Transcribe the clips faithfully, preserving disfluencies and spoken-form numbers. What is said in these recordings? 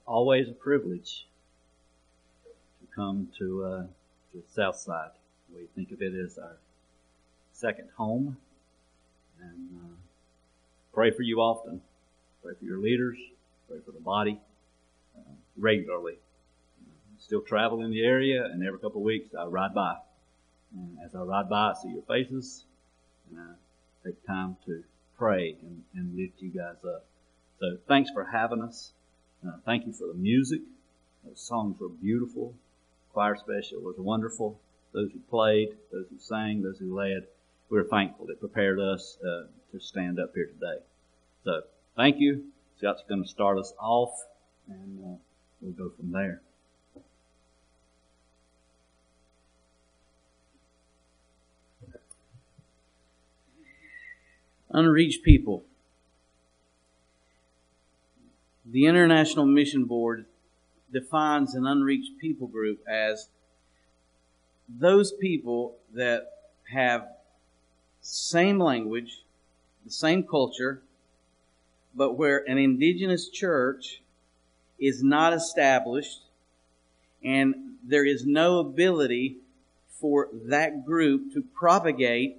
always a privilege to come to, uh, to the South Side. We think of it as our second home, and uh, pray for you often. Pray for your leaders. Pray for the body uh, regularly. Uh, still travel in the area, and every couple of weeks I ride by. And as I ride by, I see your faces, and I take time to pray and, and lift you guys up. So thanks for having us. Uh, thank you for the music. Those songs were beautiful. Choir special was wonderful. Those who played, those who sang, those who led, we're thankful. It prepared us uh, to stand up here today. So thank you. Scott's going to start us off, and uh, we'll go from there. Unreached people. The International Mission Board defines an unreached people group as those people that have same language, the same culture, but where an indigenous church is not established and there is no ability for that group to propagate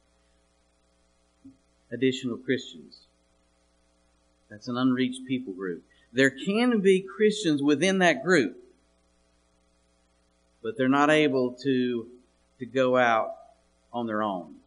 additional Christians. That's an unreached people group. There can be Christians within that group, but they're not able to, to go out on their own.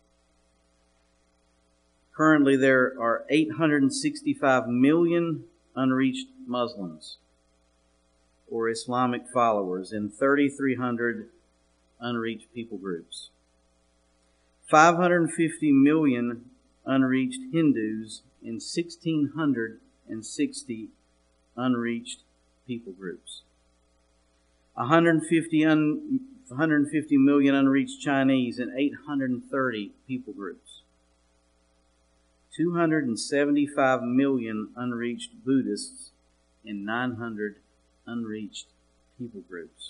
Currently, there are eight hundred sixty-five million unreached Muslims or Islamic followers in three thousand three hundred unreached people groups. five hundred fifty million unreached Hindus in one thousand six hundred sixty unreached people groups. one hundred fifty, un, one hundred fifty million unreached Chinese in eight hundred thirty people groups. two hundred seventy-five million unreached Buddhists in nine hundred unreached people groups.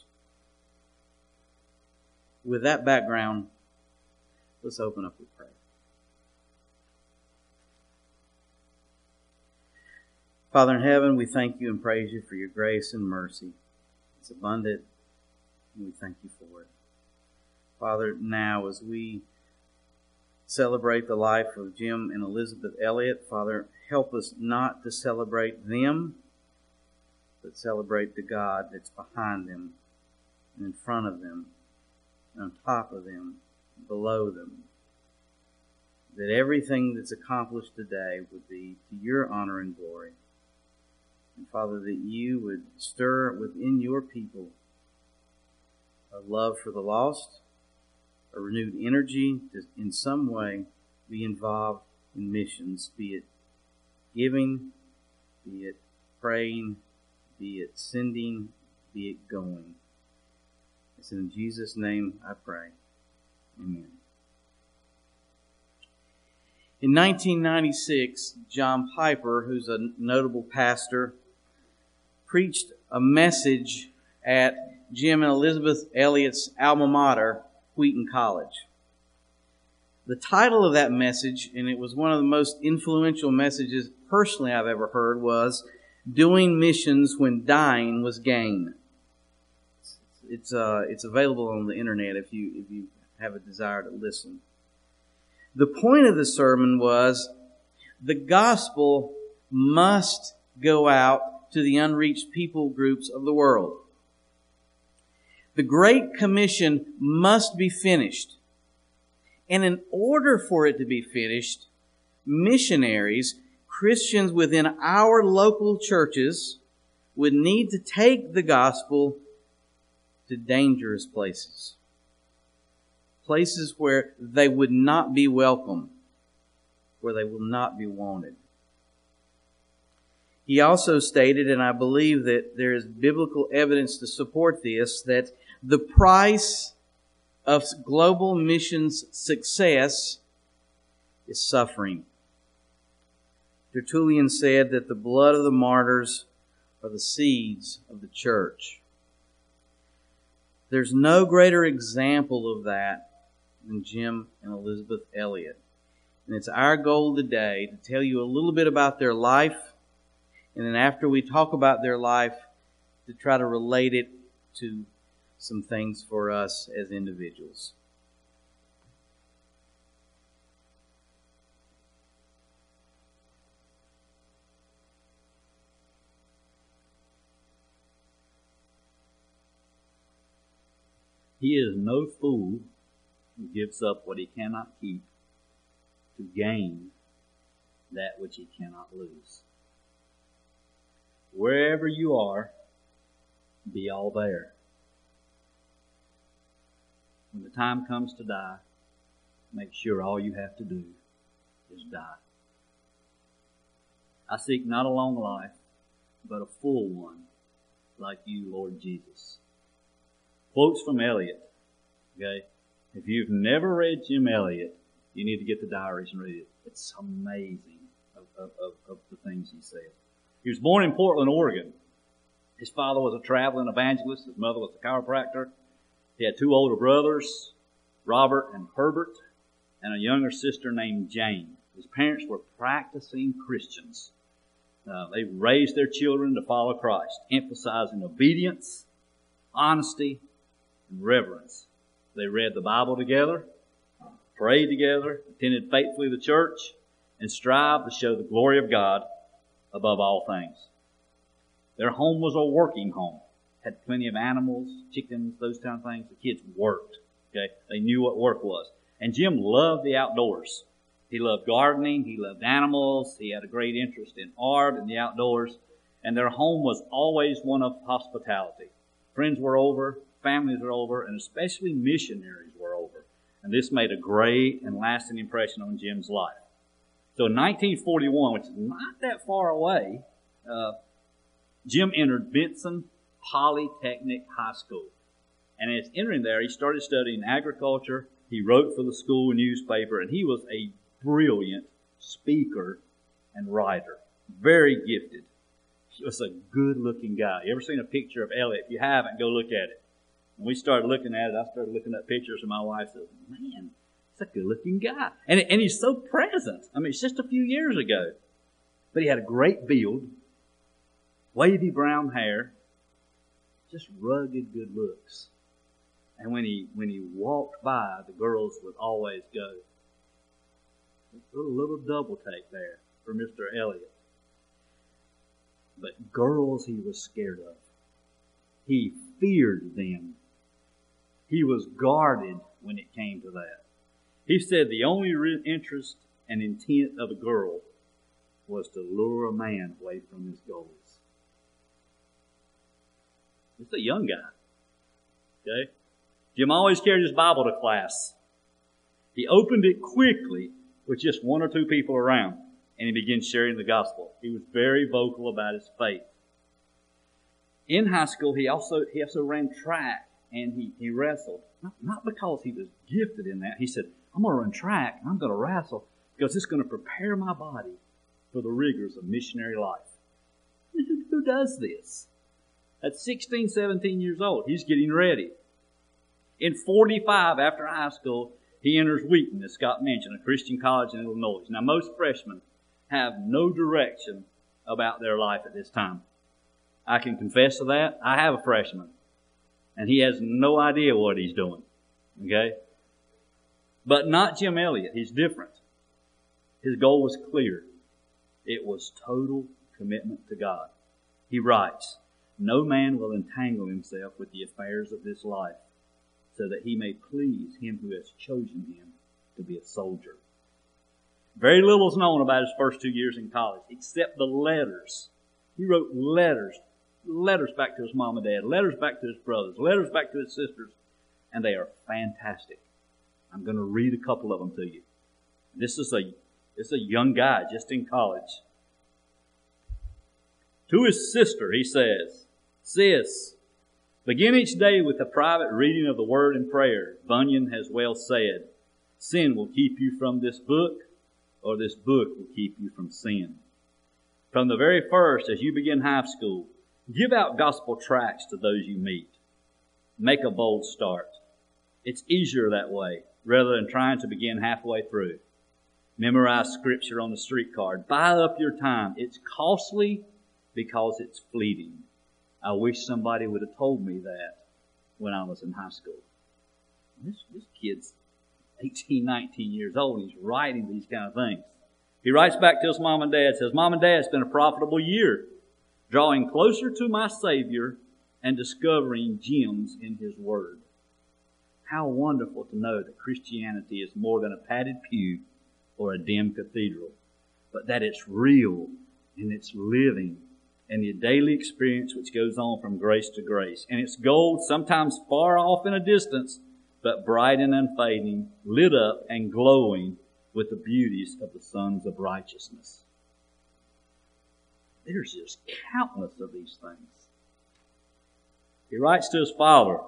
With that background, let's open up with prayer. Father in heaven, we thank you and praise you for your grace and mercy. It's abundant, and we thank you for it. Father, now as we celebrate the life of Jim and Elizabeth Elliott, Father, help us not to celebrate them, but celebrate the God that's behind them, and in front of them, and on top of them, below them. That everything that's accomplished today would be to your honor and glory. And Father, that you would stir within your people a love for the lost, a renewed energy to in some way be involved in missions, be it giving, be it praying, be it sending, be it going. It's in Jesus' name I pray. Amen. In nineteen ninety-six, John Piper, who's a notable pastor, preached a message at Jim and Elizabeth Elliott's alma mater, Wheaton College. The title of that message, and it was one of the most influential messages personally I've ever heard, was Doing Missions When Dying Was Gain. It's uh, it's available on the internet if you if you have a desire to listen. The point of the sermon was the gospel must go out to the unreached people groups of the world. The Great Commission must be finished. And in order for it to be finished, missionaries, Christians within our local churches, would need to take the gospel to dangerous places. Places where they would not be welcome, where they will not be wanted. He also stated, and I believe that there is biblical evidence to support this, that the price of global missions success is suffering. Tertullian said that the blood of the martyrs are the seeds of the church. There's no greater example of that than Jim and Elizabeth Elliott. And it's our goal today to tell you a little bit about their life And then after we talk about their life, to try to relate it to some things for us as individuals. He is no fool who gives up what he cannot keep to gain that which he cannot lose. Wherever you are, be all there. When the time comes to die, make sure all you have to do is die. I seek not a long life, but a full one, like you, Lord Jesus. Quotes from Eliot. Okay? If you've never read Jim Elliot, you need to get the diaries and read it. It's amazing of, of, of, of the things he said. He was born in Portland, Oregon. His father was a traveling evangelist. His mother was a chiropractor. He had two older brothers, Robert and Herbert, and a younger sister named Jane. His parents were practicing Christians. Uh, they raised their children to follow Christ, emphasizing obedience, honesty, and reverence. They read the Bible together, prayed together, attended faithfully the church, and strived to show the glory of God above all things. Their home was a working home. Had plenty of animals, chickens, those kind of things. The kids worked. Okay, they knew what work was. And Jim loved the outdoors. He loved gardening. He loved animals. He had a great interest in art and the outdoors. And their home was always one of hospitality. Friends were over, families were over, and especially missionaries were over. And this made a great and lasting impression on Jim's life. So in nineteen forty-one, which is not that far away, uh, Jim entered Benson Polytechnic High School. And as entering there, he started studying agriculture. He wrote for the school newspaper, and he was a brilliant speaker and writer. Very gifted. He was a good-looking guy. You ever seen a picture of Elliot? If you haven't, go look at it. When we started looking at it, I started looking at pictures, and my wife said, man, he's a good-looking guy. And, and he's so present. I mean, it's just a few years ago. But he had a great build, wavy brown hair, just rugged good looks. And when he when he walked by, the girls would always go, a little double take there for Mister Elliot. But girls he was scared of. He feared them. He was guarded when it came to that. He said the only real interest and intent of a girl was to lure a man away from his goals. It's a young guy. Okay? Jim always carried his Bible to class. He opened it quickly with just one or two people around, and he began sharing the gospel. He was very vocal about his faith. In high school, he also he also ran track, and he, he wrestled. Not, not because he was gifted in that. He said, I'm going to run track, and I'm going to wrestle, because it's going to prepare my body for the rigors of missionary life. Who, who does this? At sixteen, seventeen years old, he's getting ready. In forty-five, after high school, he enters Wheaton, as Scott mentioned, a Christian college in Illinois. Now, most freshmen have no direction about their life at this time. I can confess to that. I have a freshman, and he has no idea what he's doing. Okay? But not Jim Elliot. He's different. His goal was clear. It was total commitment to God. He writes, no man will entangle himself with the affairs of this life, so that he may please him who has chosen him to be a soldier. Very little is known about his first two years in college, except the letters. He wrote letters, letters back to his mom and dad, letters back to his brothers, letters back to his sisters, and they are fantastic. I'm going to read a couple of them to you. This is a, this is a young guy just in college. To his sister, he says, Sis, begin each day with a private reading of the Word and prayer. Bunyan has well said, sin will keep you from this book, or this book will keep you from sin. From the very first, as you begin high school, give out gospel tracts to those you meet. Make a bold start. It's easier that way, rather than trying to begin halfway through. Memorize scripture on the street card. Buy up your time. It's costly because it's fleeting. I wish somebody would have told me that when I was in high school. This, this kid's eighteen, nineteen years old, and he's writing these kind of things. He writes back to his mom and dad, says, Mom and Dad, it's been a profitable year, drawing closer to my Savior and discovering gems in His Word. How wonderful to know that Christianity is more than a padded pew or a dim cathedral, but that it's real and it's living and the daily experience which goes on from grace to grace. And it's gold, sometimes far off in a distance, but bright and unfading, lit up and glowing with the beauties of the sons of righteousness. There's just countless of these things. He writes to his father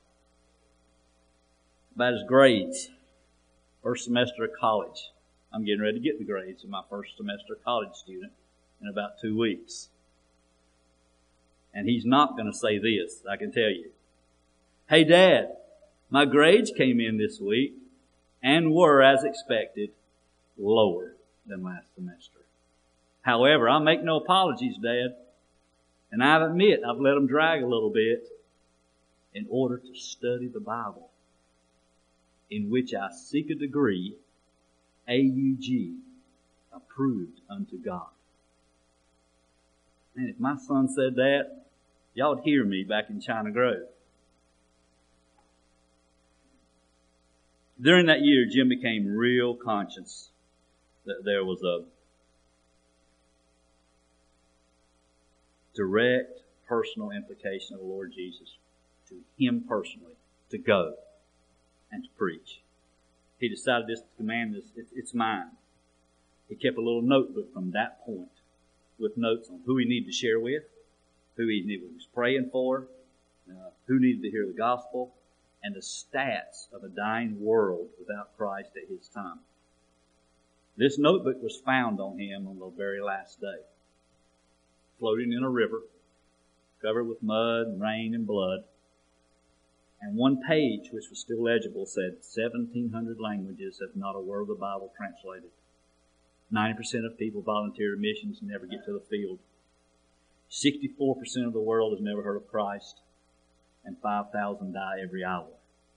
about his grades. First semester of college. I'm getting ready to get the grades of my first semester college student in about two weeks. And he's not going to say this, I can tell you. Hey, Dad, my grades came in this week and were, as expected, lower than last semester. However, I make no apologies, Dad. And I admit I've let them drag a little bit in order to study the Bible, in which I seek a degree, A U G, approved unto God. And if my son said that, y'all would hear me back in China Grove. During that year, Jim became real conscious that there was a direct personal implication of the Lord Jesus to him personally, to go and to preach. He decided this command is it's mine. He kept a little notebook from that point with notes on who he needed to share with, who he was praying for, uh, who needed to hear the gospel, and the stats of a dying world without Christ at his time. This notebook was found on him on the very last day, floating in a river, covered with mud and rain and blood. And one page, which was still legible, said, seventeen hundred languages have not a word of the Bible translated. ninety percent of people volunteer in missions and never get to the field. sixty-four percent of the world has never heard of Christ. And five thousand die every hour.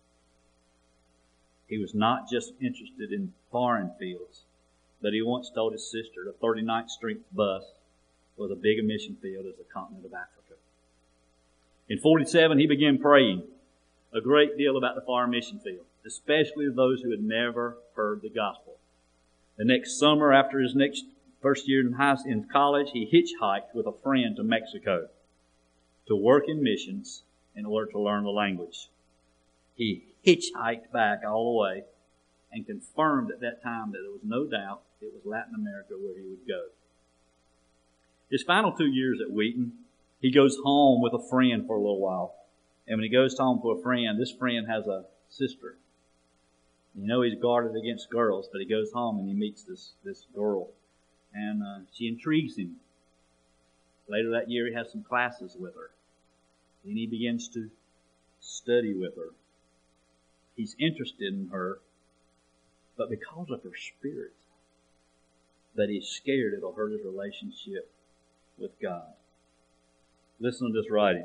He was not just interested in foreign fields, but he once told his sister the thirty-ninth Street bus was as big a mission field as the continent of Africa. In forty-seven, he began praying a great deal about the foreign mission field, especially those who had never heard the gospel. The next summer, after his next first year in high in college, he hitchhiked with a friend to Mexico to work in missions in order to learn the language. He hitchhiked back all the way and confirmed at that time that there was no doubt it was Latin America where he would go. His final two years at Wheaton, he goes home with a friend for a little while. And when he goes home to a friend, this friend has a sister. You know he's guarded against girls, but he goes home and he meets this, this girl. And uh, she intrigues him. Later that year, he has some classes with her. Then he begins to study with her. He's interested in her, but because of her spirit, that he's scared it'll hurt his relationship with God. Listen to this writing.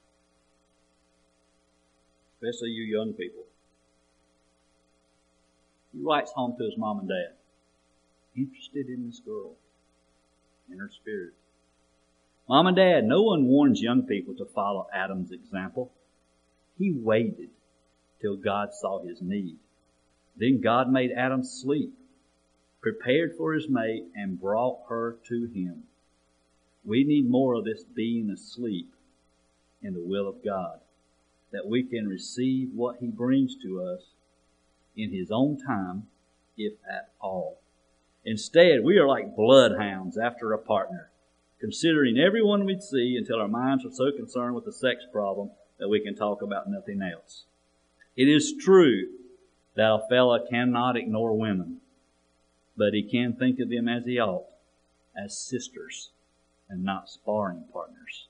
Especially you young people. He writes home to his mom and dad, interested in this girl, in her spirit. Mom and Dad, no one warns young people to follow Adam's example. He waited till God saw his need. Then God made Adam sleep, prepared for his mate, and brought her to him. We need more of this being asleep in the will of God, that we can receive what he brings to us in his own time, if at all. Instead, we are like bloodhounds after a partner, considering everyone we'd see until our minds are so concerned with the sex problem that we can talk about nothing else. It is true that a fella cannot ignore women, but he can think of them as he ought, as sisters and not sparring partners.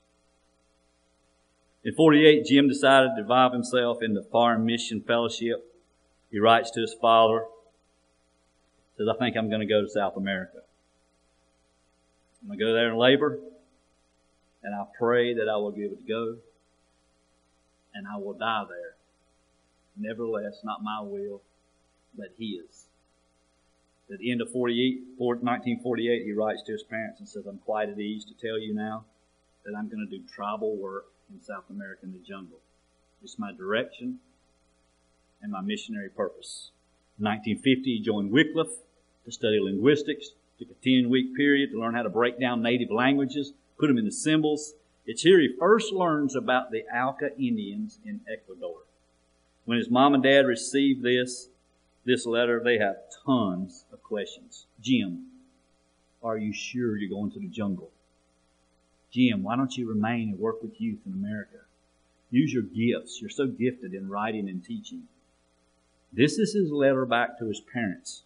In forty-eight, Jim decided to involve himself in the Foreign Mission Fellowship. He writes to his father, says, I think I'm going to go to South America. I'm going to go there and labor. and I pray that I will be able to go, and I will die there. Nevertheless, not my will, but His. At the end of nineteen forty-eight, he writes to his parents and says, I'm quite at ease to tell you now that I'm going to do tribal work in South America in the jungle. It's my direction and my missionary purpose. In nineteen fifty, he joined Wycliffe to study linguistics. Took a ten-week period to learn how to break down native languages, put them into symbols. It's here he first learns about the Auca Indians in Ecuador. When his mom and dad received this, this letter, they have tons of questions. Jim, are you sure you're going to the jungle? Jim, why don't you remain and work with youth in America? Use your gifts. You're so gifted in writing and teaching. This is his letter back to his parents.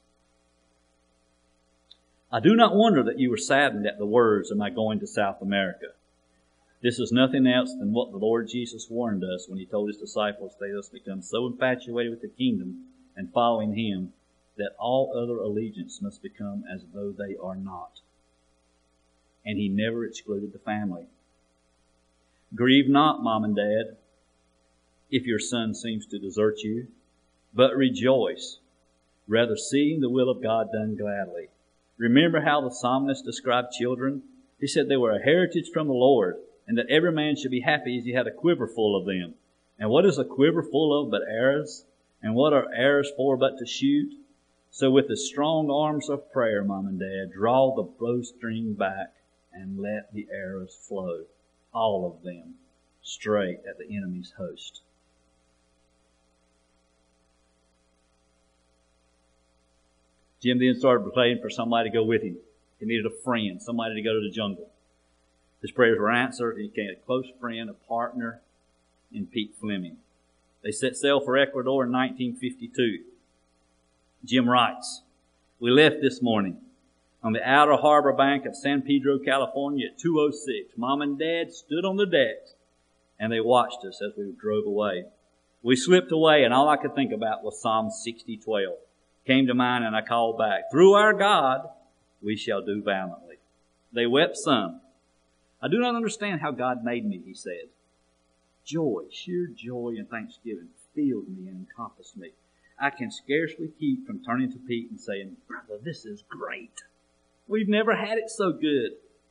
I do not wonder that you were saddened at the words of my going to South America. This is nothing else than what the Lord Jesus warned us when He told His disciples they must become so infatuated with the kingdom and following Him that all other allegiance must become as though they are not. And He never excluded the family. Grieve not, Mom and Dad, if your son seems to desert you, but rejoice, rather seeing the will of God done gladly. Remember how the psalmist described children? He said they were a heritage from the Lord, and that every man should be happy as he had a quiver full of them. And what is a quiver full of but arrows? And what are arrows for but to shoot? So with the strong arms of prayer, Mom and Dad, draw the bowstring back and let the arrows flow, all of them, straight at the enemy's host. Jim then started praying for somebody to go with him. He needed a friend, somebody to go to the jungle. His prayers were answered. He became a close friend, a partner in Pete Fleming. They set sail for Ecuador in nineteen fifty-two. Jim writes, we left this morning on the outer harbor bank of San Pedro, California at two oh six. Mom and Dad stood on the decks and they watched us as we drove away. We slipped away and all I could think about was Psalm sixty twelve. Came to mind and I called back, through our God we shall do valiantly. They wept some. I do not understand how God made me, he said. Joy, sheer joy and thanksgiving filled me and encompassed me. I can scarcely keep from turning to Pete and saying, brother, this is great. We've never had it so good.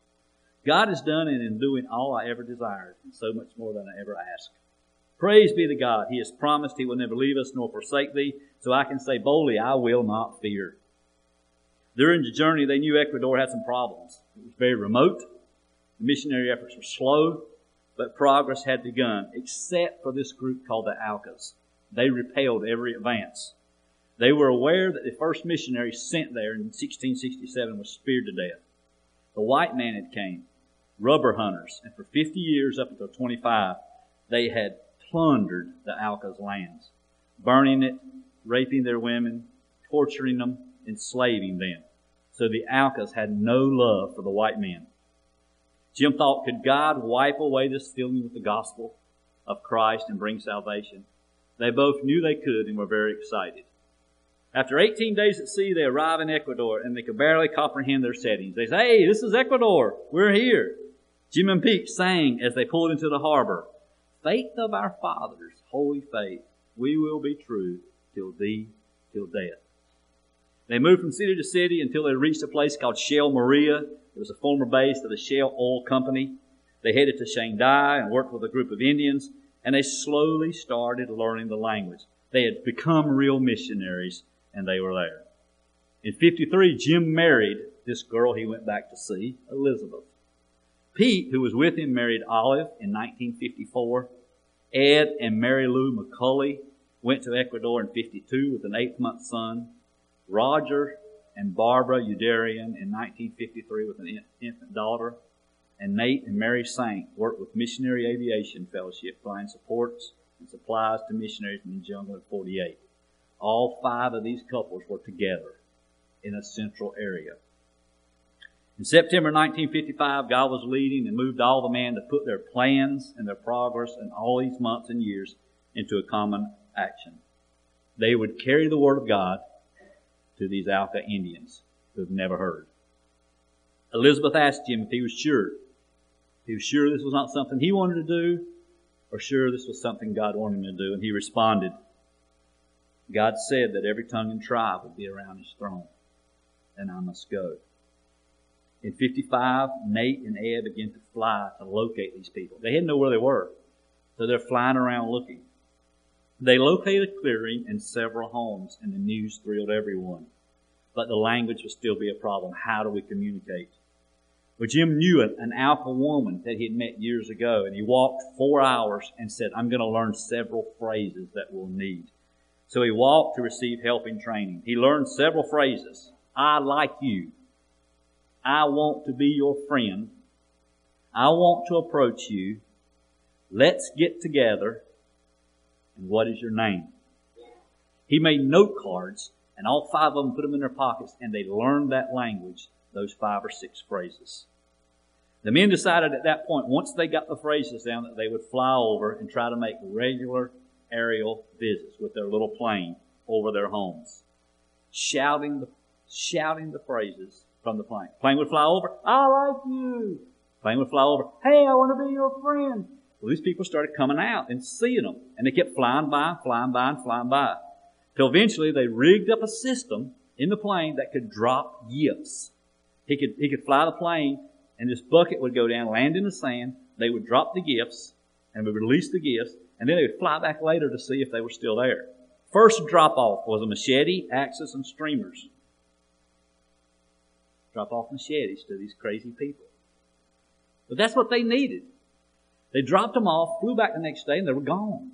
God has done and in doing all I ever desired, and so much more than I ever asked. Praise be to God. He has promised He will never leave us nor forsake thee, so I can say boldly, I will not fear. During the journey, they knew Ecuador had some problems. It was very remote. The missionary efforts were slow, but progress had begun, except for this group called the Aucas. They repelled every advance. They were aware that the first missionary sent there in sixteen sixty-seven was speared to death. The white man had came, rubber hunters, and for fifty years up until twenty-five, they had plundered the Aucas' lands, burning it, raping their women, torturing them, enslaving them. So the Aucas had no love for the white men. Jim thought, could God wipe away this feeling with the gospel of Christ and bring salvation? They both knew they could and were very excited. After eighteen days at sea, they arrive in Ecuador and they could barely comprehend their settings. They say, hey, this is Ecuador. We're here. Jim and Pete sang as they pulled into the harbor, faith of our fathers, holy faith, we will be true till thee, till death. They moved from city to city until they reached a place called Shell Maria. It was a former base of the Shell Oil Company. They headed to Shanghai and worked with a group of Indians, and they slowly started learning the language. They had become real missionaries, and they were there. In fifty-three, Jim married this girl he went back to see, Elizabeth. Pete, who was with him, married Olive in nineteen fifty-four. Ed and Mary Lou McCulley went to Ecuador in fifty-two with an eighth-month son. Roger and Barbara Udarian in nineteen fifty-three with an infant daughter. And Nate and Mary Saint worked with Missionary Aviation Fellowship, flying supports and supplies to missionaries in the jungle in forty-eight. All five of these couples were together in a central area. In September nineteen fifty-five, God was leading and moved all the men to put their plans and their progress in all these months and years into a common action. They would carry the Word of God to these Auca Indians who have never heard. Elizabeth asked Jim if he was sure He was sure this was not something he wanted to do, or sure this was something God wanted him to do. And he responded, God said that every tongue and tribe would be around his throne, and I must go. In fifty-five, Nate and Ed began to fly to locate these people. They didn't know where they were, so they're flying around looking. They located a clearing and several homes, and the news thrilled everyone. But the language would still be a problem. How do we communicate? Well, Jim knew an, an alpha woman that he had met years ago, and he walked four hours and said, I'm going to learn several phrases that we'll need. So he walked to receive helping training. He learned several phrases. I like you. I want to be your friend. I want to approach you. Let's get together. And what is your name? He made note cards, and all five of them put them in their pockets, and they learned that language, those five or six phrases. The men decided at that point, once they got the phrases down, that they would fly over and try to make regular aerial visits with their little plane over their homes, shouting the, shouting the phrases from the plane. Plane would fly over, I like you. Plane would fly over, hey, I want to be your friend. Well, these people started coming out and seeing them, and they kept flying by, flying by, and flying by. Till eventually they rigged up a system in the plane that could drop gifts. He could, he could fly the plane, and this bucket would go down, land in the sand. They would drop the gifts, and would release the gifts, and then they would fly back later to see if they were still there. First drop-off was a machete, axes, and streamers. Drop off machetes to these crazy people. But that's what they needed. They dropped them off, flew back the next day, and they were gone.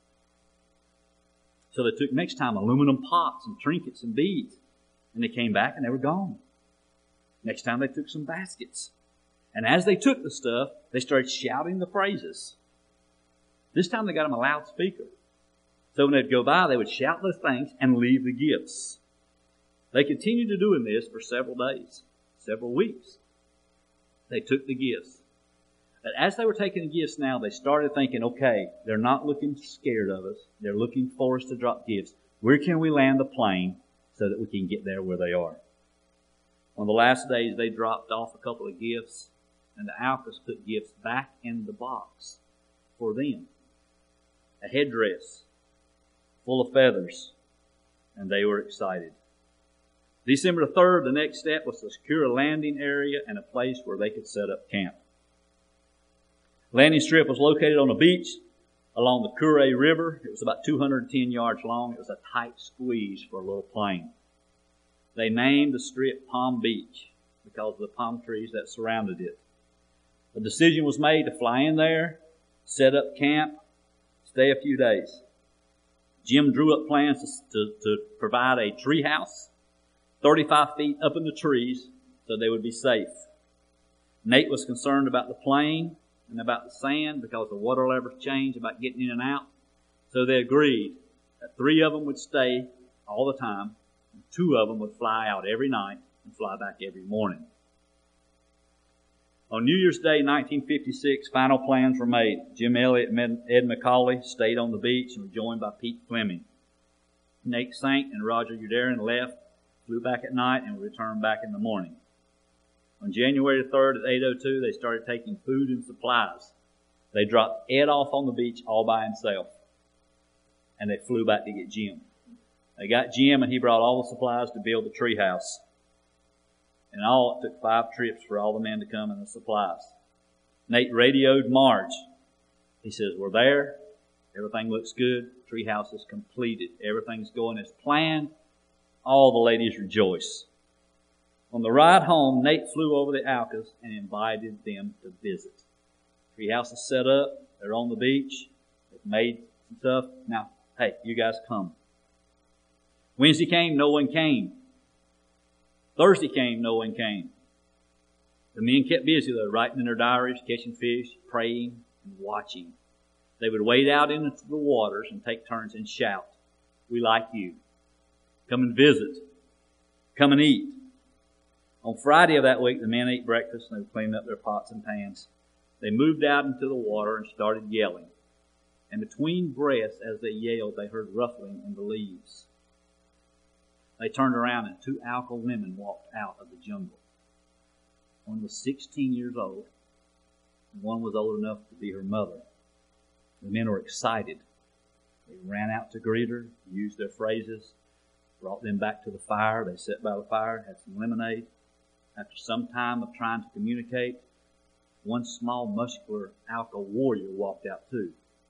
So they took next time aluminum pots and trinkets and beads. And they came back and they were gone. Next time they took some baskets. And as they took the stuff, they started shouting the phrases. This time they got them a loudspeaker. So when they'd go by, they would shout those things and leave the gifts. They continued to doing this for several days, several weeks. They took the gifts. But as they were taking the gifts now, they started thinking, okay, they're not looking scared of us. They're looking for us to drop gifts. Where can we land the plane so that we can get there where they are? On the last days, they dropped off a couple of gifts, and the Alkas put gifts back in the box for them. A headdress full of feathers, and they were excited. December the third, the next step was to secure a landing area and a place where they could set up camp. Landing strip was located on a beach along the Kure River. It was about two hundred ten yards long. It was a tight squeeze for a little plane. They named the strip Palm Beach because of the palm trees that surrounded it. The decision was made to fly in there, set up camp, stay a few days. Jim drew up plans to, to, to provide a tree house, thirty-five feet up in the trees, so they would be safe. Nate was concerned about the plane and about the sand because the water levels changed about getting in and out. So they agreed that three of them would stay all the time, and two of them would fly out every night and fly back every morning. On New Year's Day, nineteen fifty-six, final plans were made. Jim Elliott and Ed McCauley stayed on the beach and were joined by Pete Fleming. Nate Saint and Roger Udarin left, flew back at night, and returned back in the morning. On January third at eight oh two, they started taking food and supplies. They dropped Ed off on the beach all by himself, and they flew back to get Jim. They got Jim, and he brought all the supplies to build the tree house. In all, it took five trips for all the men to come and the supplies. Nate radioed Marge. He says, we're there. Everything looks good. Tree house is completed. Everything's going as planned. All the ladies rejoice. On the ride home, Nate flew over the Alkas and invited them to visit. Treehouse is set up. They're on the beach. They've made some stuff. Now, hey, you guys come. Wednesday came, no one came. Thursday came, no one came. The men kept busy, though, writing in their diaries, catching fish, praying, and watching. They would wade out into the waters and take turns and shout, we like you. Come and visit. Come and eat. On Friday of that week, the men ate breakfast and they cleaned up their pots and pans. They moved out into the water and started yelling. And between breaths, as they yelled, they heard ruffling in the leaves. They turned around and two Alka women walked out of the jungle. One was sixteen years old. One was old enough to be her mother. The men were excited. They ran out to greet her, used their phrases, brought them back to the fire. They sat by the fire, had some lemonade. After some time of trying to communicate, one small, muscular Auca warrior walked out too.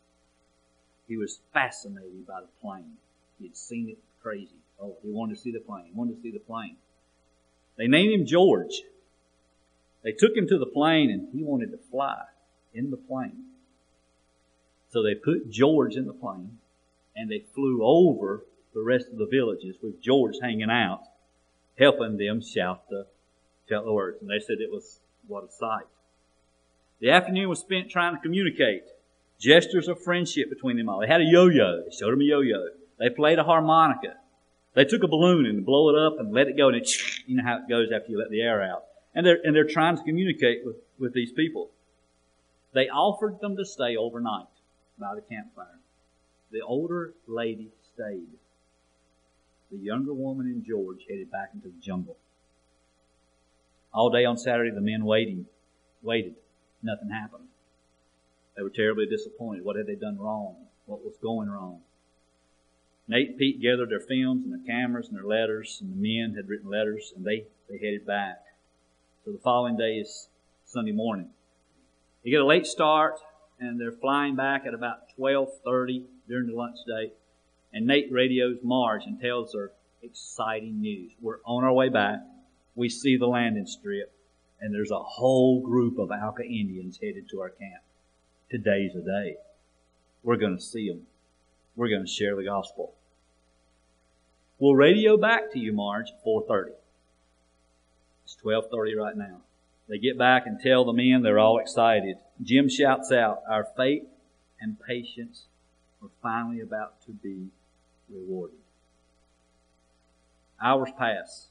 He was fascinated by the plane. He had seen it crazy. Oh, he wanted to see the plane. He wanted to see the plane. They named him George. They took him to the plane, and he wanted to fly in the plane. So they put George in the plane, and they flew over the rest of the villages with George hanging out, helping them shout the, shout the words. And they said it was, what a sight. The afternoon was spent trying to communicate. Gestures of friendship between them all. They had a yo-yo. They showed them a yo-yo. They played a harmonica. They took a balloon and blow it up and let it go, and it, you know how it goes after you let the air out. And they're, and they're trying to communicate with, with these people. They offered them to stay overnight by the campfire. The older lady stayed. The younger woman and George headed back into the jungle. All day on Saturday, the men waiting, waited. Nothing happened. They were terribly disappointed. What had they done wrong? What was going wrong? Nate and Pete gathered their films and their cameras and their letters, and the men had written letters, and they, they headed back. So the following day is Sunday morning. They get a late start, and they're flying back at about twelve thirty during the lunch day. And Nate radios Marge and tells her exciting news. We're on our way back. We see the landing strip, and there's a whole group of Auca Indians headed to our camp. Today's a day. We're going to see them. We're going to share the gospel. We'll radio back to you, Marge, at four thirty. It's twelve thirty right now. They get back and tell the men they're all excited. Jim shouts out, our faith and patience are finally about to be rewarded. Hours pass.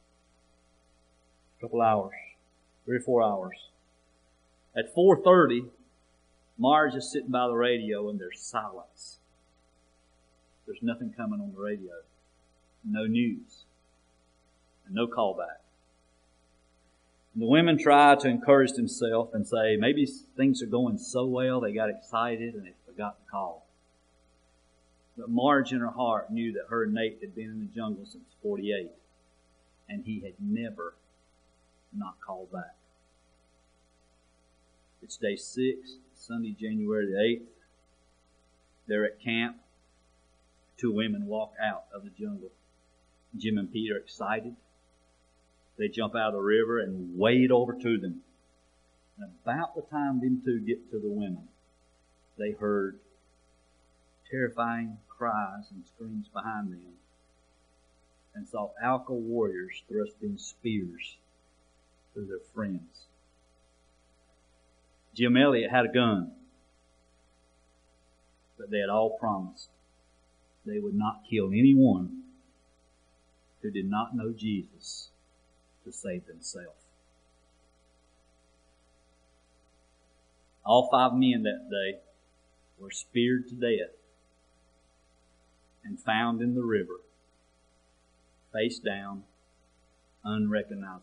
A couple hours. Three or four hours. At four thirty, Marge is sitting by the radio and there's silence. There's nothing coming on the radio. No news. And no callback. And the women try to encourage themselves and say, maybe things are going so well they got excited and they forgot to call. But Marge in her heart knew that her and Nate had been in the jungle since forty-eight. And he had never not called back. It's day six, Sunday, January the eighth. They're at camp. Two women walk out of the jungle. Jim and Pete are excited. They jump out of the river and wade over to them. And about the time them two get to the women, they heard terrifying cries and screams behind them and saw Auca warriors thrusting spears through their friends. Jim Elliott had a gun, but they had all promised they would not kill anyone who did not know Jesus to save themselves. All five men that day were speared to death and found in the river, face down, unrecognizable.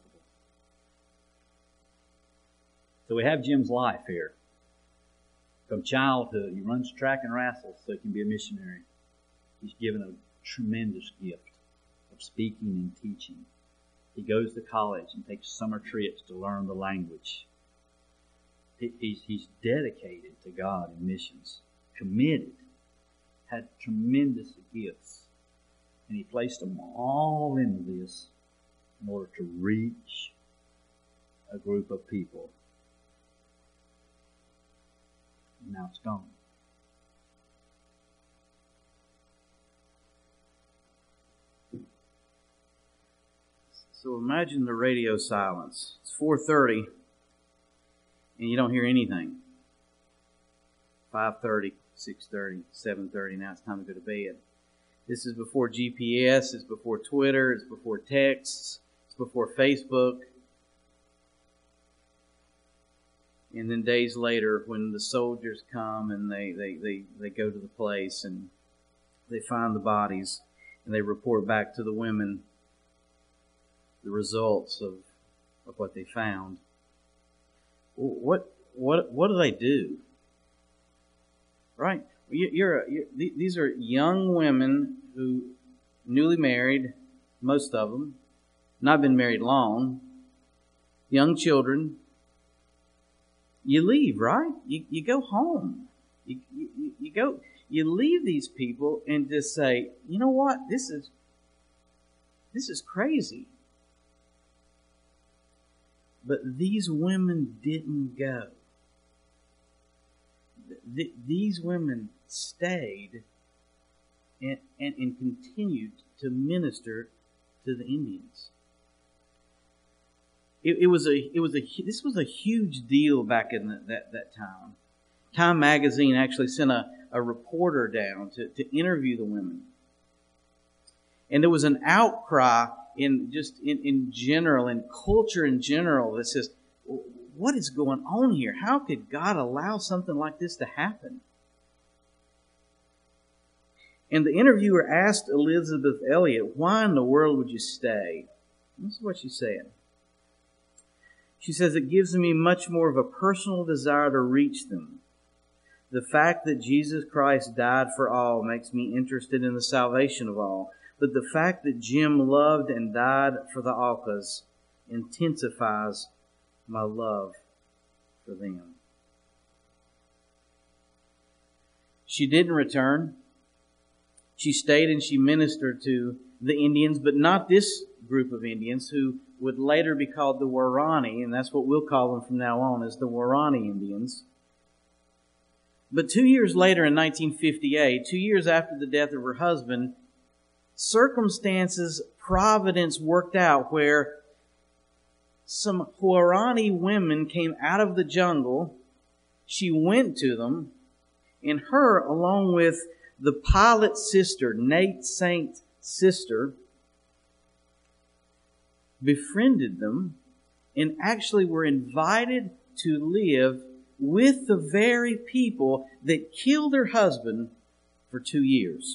So we have Jim's life here. From childhood, he runs track and wrestles so he can be a missionary. He's given a tremendous gift of speaking and teaching. He goes to college and takes summer trips to learn the language. He's, he's dedicated to God in missions, committed, had tremendous gifts, and he placed them all into this in order to reach a group of people. And now it's gone. So imagine the radio silence. It's four thirty, and you don't hear anything. five thirty, six thirty, seven thirty, now it's time to go to bed. This is before G P S, it's before Twitter, it's before texts, it's before Facebook. And then days later, when the soldiers come and they, they, they, they go to the place and they find the bodies and they report back to the women the results of, of what they found. What what what do they do? Right? You're, you're, these are young women who newly married, most of them, not been married long, young children. You leave, right? You you go home. You, you you go. You leave these people and just say, you know what? This is this is crazy. But these women didn't go. Th- these women stayed and, and, and continued to minister to the Indians. It, it was a it was a this was a huge deal back in the, that that time. Time magazine actually sent a, a reporter down to, to interview the women, and there was an outcry in just in, in general, in culture in general, that says, what is going on here? How could God allow something like this to happen? And the interviewer asked Elisabeth Elliot, why in the world would you stay? This is what she said. She says, it gives me much more of a personal desire to reach them. The fact that Jesus Christ died for all makes me interested in the salvation of all. But the fact that Jim loved and died for the Aucas intensifies my love for them. She didn't return. She stayed and she ministered to the Indians, but not this group of Indians who would later be called the Waorani, and that's what we'll call them from now on, as the Waorani Indians. But two years later, in nineteen fifty-eight, two years after the death of her husband, circumstances, providence worked out where some Waorani women came out of the jungle. She went to them, and her, along with the pilot's sister, Nate Saint's sister, befriended them and actually were invited to live with the very people that killed her husband for two years.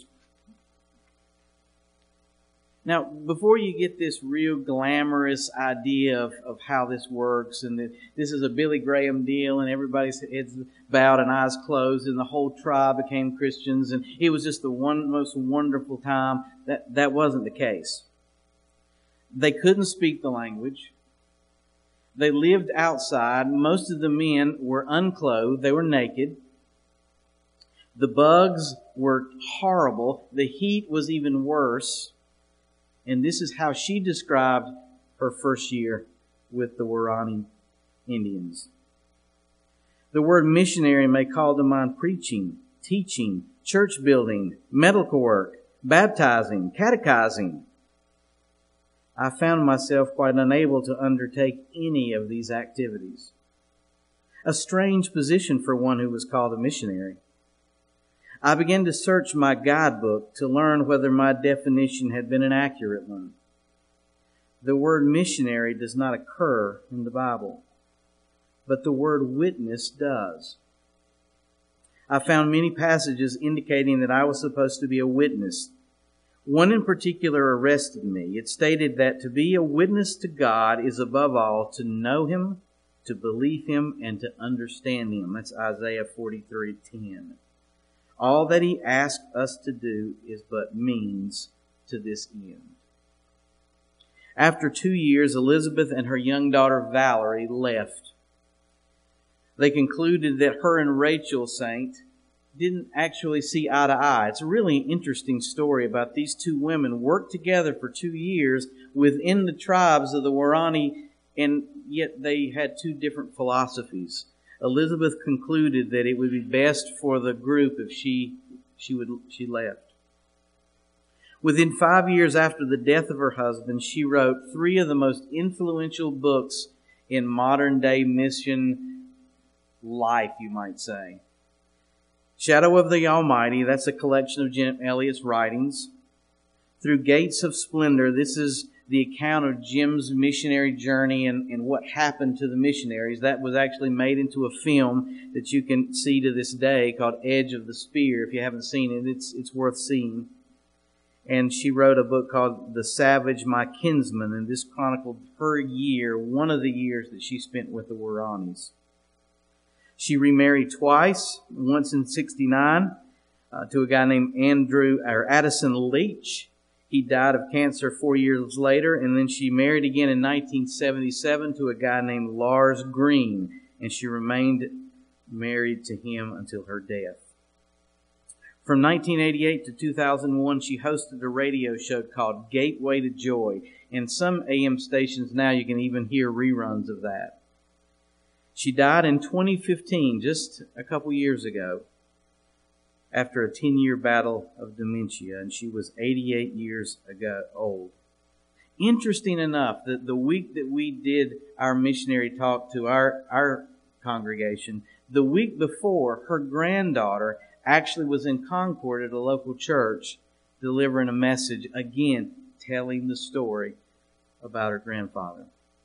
Now, before you get this real glamorous idea of, of how this works, and that this is a Billy Graham deal, and everybody's heads bowed and eyes closed, and the whole tribe became Christians, and it was just the one most wonderful time, that, that wasn't the case. They couldn't speak the language. They lived outside. Most of the men were unclothed. They were naked. The bugs were horrible. The heat was even worse. And this is how she described her first year with the Waorani Indians. The word missionary may call to mind preaching, teaching, church building, medical work, baptizing, catechizing. I found myself quite unable to undertake any of these activities. A strange position for one who was called a missionary. I began to search my guidebook to learn whether my definition had been an accurate one. The word missionary does not occur in the Bible, but the word witness does. I found many passages indicating that I was supposed to be a witness. One in particular arrested me. It stated that to be a witness to God is above all to know Him, to believe Him, and to understand Him. That's Isaiah forty-three ten. All that He asked us to do is but means to this end. After two years, Elizabeth and her young daughter Valerie left. They concluded that her and Rachel Saint didn't actually see eye to eye. It's a really interesting story about these two women worked together for two years within the tribes of the Waorani, and yet they had two different philosophies. Elizabeth concluded that it would be best for the group if she she would she left. Within five years after the death of her husband, she wrote three of the most influential books in modern day mission life, you might say. Shadow of the Almighty, that's a collection of Jim Elliot's writings. Through Gates of Splendor, this is the account of Jim's missionary journey and, and what happened to the missionaries. That was actually made into a film that you can see to this day called Edge of the Spear. If you haven't seen it, it's it's worth seeing. And she wrote a book called The Savage, My Kinsman, and this chronicled her year, one of the years that she spent with the Waoranis. She remarried twice, once in sixty-nine uh, to a guy named Andrew or Addison Leach. He died of cancer four years later, and then she married again in nineteen seventy-seven to a guy named Lars Green, and she remained married to him until her death. From nineteen eighty-eight to two thousand one, she hosted a radio show called Gateway to Joy. In some A M stations now, you can even hear reruns of that. She died in twenty fifteen, just a couple years ago, after a ten-year battle of dementia, and she was eighty-eight years ago old. Interesting enough, that the week that we did our missionary talk to our, our congregation, the week before, her granddaughter actually was in Concord at a local church delivering a message, again, telling the story about her grandfather.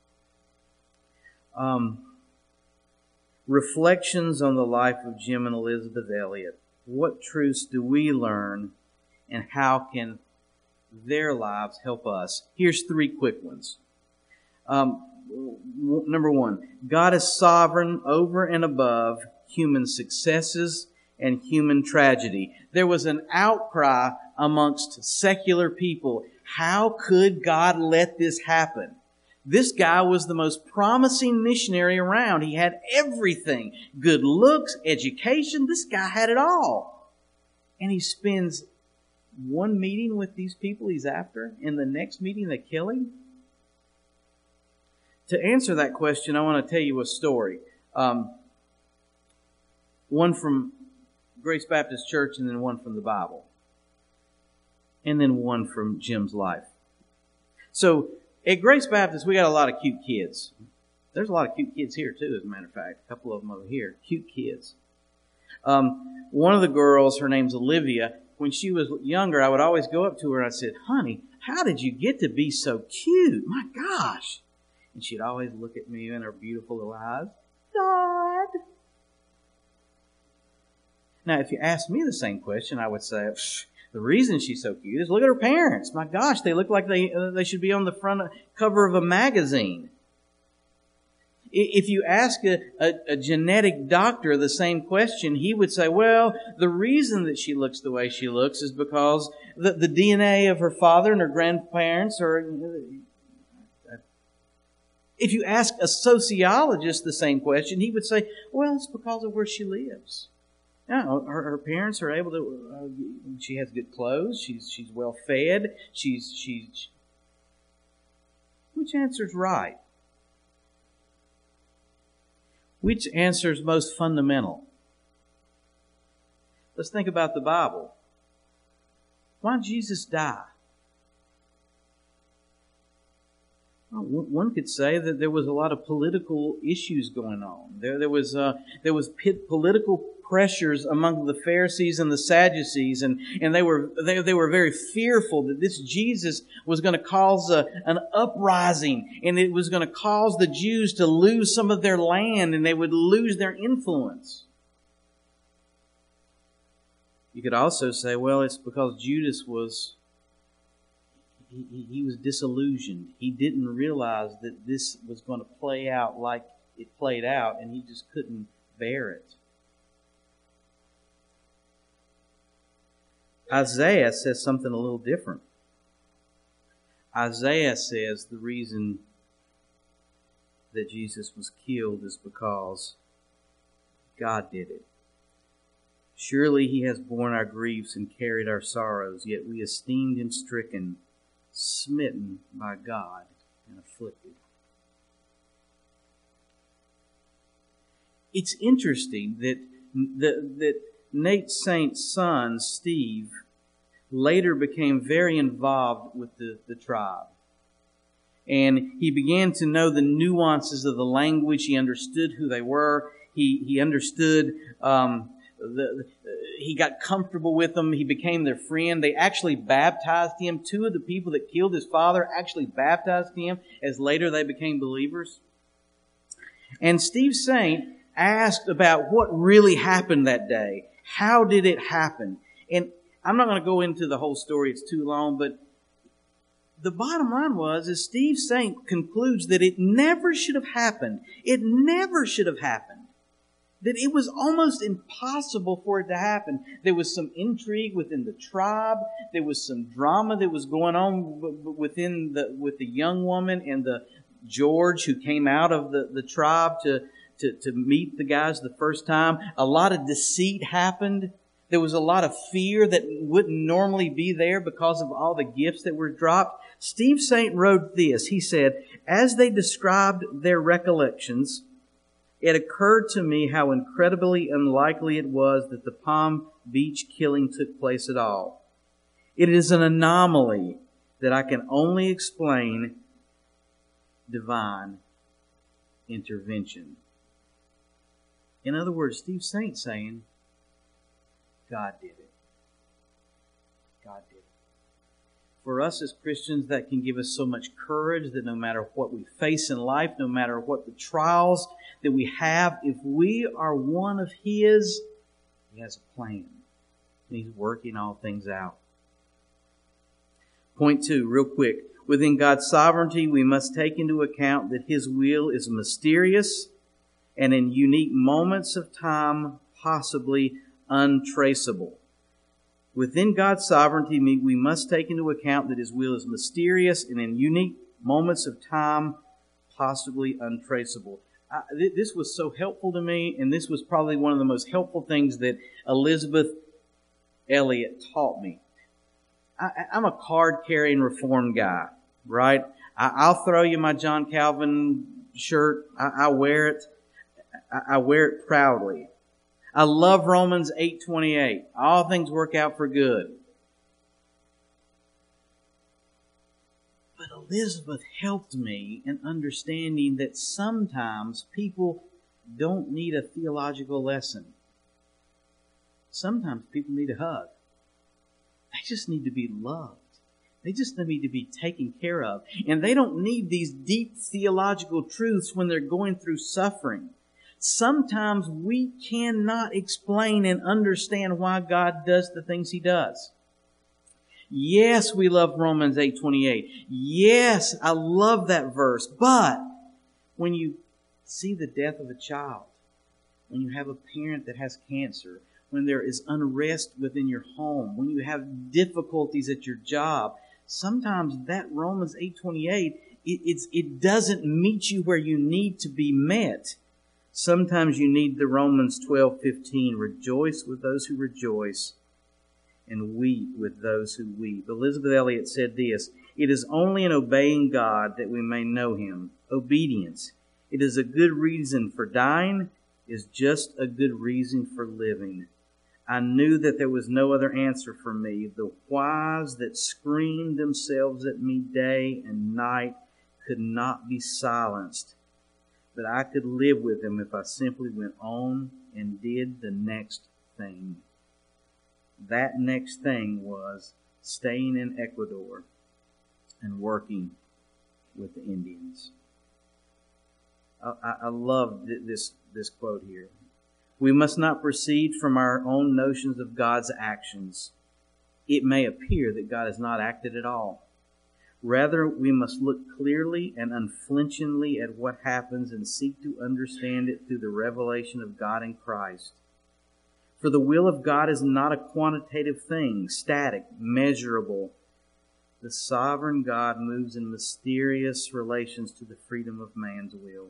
Um, reflections on the life of Jim and Elizabeth Elliot. What truths do we learn, and how can their lives help us? Here's three quick ones. Um, w- number one, God is sovereign over and above human successes and human tragedy. There was an outcry amongst secular people. How could God let this happen? This guy was the most promising missionary around. He had everything. Good looks, education. This guy had it all. And he spends one meeting with these people he's after, and the next meeting they kill him? To answer that question, I want to tell you a story. Um, one from Grace Baptist Church, and then one from the Bible. And then one from Jim's life. So, at Grace Baptist, we got a lot of cute kids. There's a lot of cute kids here, too, as a matter of fact. A couple of them over here. Cute kids. Um, one of the girls, her name's Olivia. When she was younger, I would always go up to her and I'd say, "Honey, how did you get to be so cute? My gosh." And she'd always look at me in her beautiful little eyes. "God." Now, if you asked me the same question, I would say, the reason she's so cute is look at her parents. My gosh, they look like they uh, they should be on the front cover of a magazine. If you ask a, a, a genetic doctor the same question, he would say, well, the reason that she looks the way she looks is because the, the D N A of her father and her grandparents are... If you ask a sociologist the same question, he would say, well, it's because of where she lives. Yeah, her, her parents are able to. Uh, she has good clothes. She's she's well fed. She's she's. Which answer's right? Which answer's most fundamental? Let's think about the Bible. Why did Jesus die? Well, one could say that there was a lot of political issues going on. There, there was uh, there was pit political pressures among the Pharisees and the Sadducees, and, and they were they, they were very fearful that this Jesus was going to cause a, an uprising, and it was going to cause the Jews to lose some of their land, and they would lose their influence. You could also say, well, it's because Judas was he, he was disillusioned. He didn't realize that this was going to play out like it played out, and he just couldn't bear it. Isaiah says something a little different. Isaiah says the reason that Jesus was killed is because God did it. Surely he has borne our griefs and carried our sorrows, yet we esteemed him stricken, smitten by God, and afflicted. It's interesting that that, that Nate Saint's son, Steve, later became very involved with the, the tribe. And he began to know the nuances of the language. He understood who they were. He he understood, um, the, he got comfortable with them. He became their friend. They actually baptized him. Two of the people that killed his father actually baptized him as later they became believers. And Steve Saint asked about what really happened that day. How did it happen? And I'm not going to go into the whole story. It's too long. But the bottom line was, is Steve Saint concludes that it never should have happened. It never should have happened. that it was almost impossible for it to happen. There was some intrigue within the tribe. There was some drama that was going on within the with the young woman and the George who came out of the, the tribe to, to, to meet the guys the first time. A lot of deceit happened. There was a lot of fear that wouldn't normally be there because of all the gifts that were dropped. Steve Saint wrote this. He said, as they described their recollections, it occurred to me how incredibly unlikely it was that the Palm Beach killing took place at all. It is an anomaly that I can only explain divine intervention. In other words, Steve Saint saying, God did it. God did it. For us as Christians, that can give us so much courage that no matter what we face in life, no matter what the trials that we have, if we are one of His, He has a plan. And He's working all things out. Point two, real quick. Within God's sovereignty, we must take into account that His will is mysterious and in unique moments of time, possibly untraceable. Within God's sovereignty, we must take into account that His will is mysterious and in unique moments of time, possibly untraceable. I, th- this was so helpful to me, and this was probably one of the most helpful things that Elisabeth Elliot taught me. I, I'm a card-carrying Reformed guy, right? I, I'll throw you my John Calvin shirt. I, I wear it. I, I wear it proudly. I love Romans eight twenty-eight. All things work out for good. But Elisabeth helped me in understanding that sometimes people don't need a theological lesson. Sometimes people need a hug. They just need to be loved. They just need to be taken care of. And they don't need these deep theological truths when they're going through suffering. Sometimes we cannot explain and understand why God does the things He does. Yes, we love Romans eight twenty-eight. Yes, I love that verse. But when you see the death of a child, when you have a parent that has cancer, when there is unrest within your home, when you have difficulties at your job, sometimes that Romans eight twenty-eight, it, it's, it doesn't meet you where you need to be met. Sometimes you need the Romans twelve fifteen, rejoice with those who rejoice and weep with those who weep. Elisabeth Elliot said this, it is only in obeying God that we may know Him. Obedience. It is a good reason for dying, is just a good reason for living. I knew that there was no other answer for me. The whys that screamed themselves at me day and night could not be silenced. But I could live with them if I simply went on and did the next thing. That next thing was staying in Ecuador and working with the Indians. I, I, I love this, this quote here. We must not proceed from our own notions of God's actions. It may appear that God has not acted at all. Rather, we must look clearly and unflinchingly at what happens and seek to understand it through the revelation of God in Christ. For the will of God is not a quantitative thing, static, measurable. The sovereign God moves in mysterious relations to the freedom of man's will.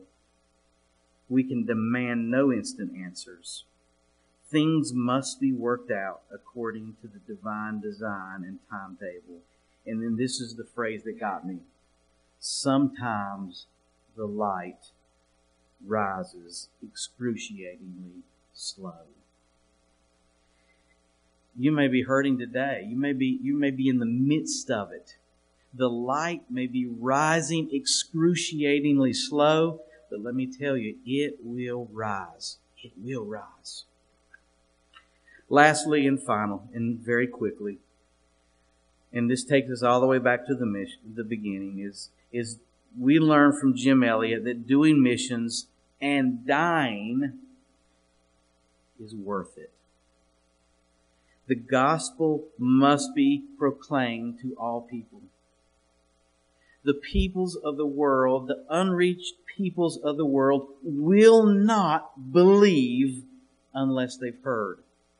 We can demand no instant answers. Things must be worked out according to the divine design and timetable. And then this is the phrase that got me. Sometimes the light rises excruciatingly slow. You may be hurting today. You may be, you may be in the midst of it. The light may be rising excruciatingly slow, but let me tell you, it will rise. It will rise. Lastly and final, and very quickly, and this takes us all the way back to the mission, the beginning, is, is we learn from Jim Elliot that doing missions and dying is worth it. The gospel must be proclaimed to all people. the peoples of the world, the unreached peoples of the world, will not believe unless they've heard.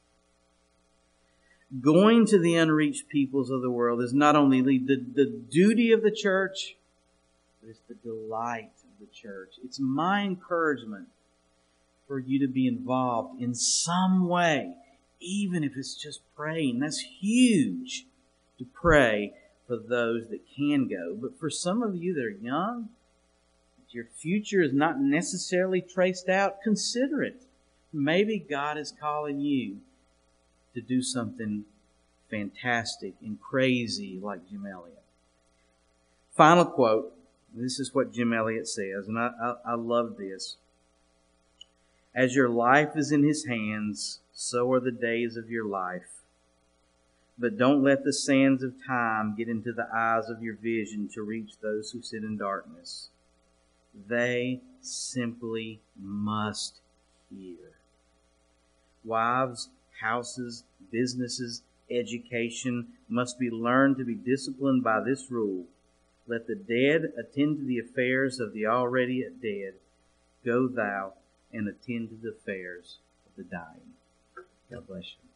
Going to the unreached peoples of the world is not only the, the duty of the church, but it's the delight of the church. It's my encouragement for you to be involved in some way, even if it's just praying. That's huge, to pray for those that can go. But for some of you that are young, your future is not necessarily traced out, consider it. Maybe God is calling you to do something fantastic and crazy like Jim Elliot. Final quote. This is what Jim Elliot says, and I, I, I love this. As your life is in His hands, so are the days of your life. But don't let the sands of time get into the eyes of your vision to reach those who sit in darkness. They simply must hear. Wives, houses, businesses, education must be learned to be disciplined by this rule. Let the dead attend to the affairs of the already dead. Go thou and attend to the affairs of the dying. God bless you.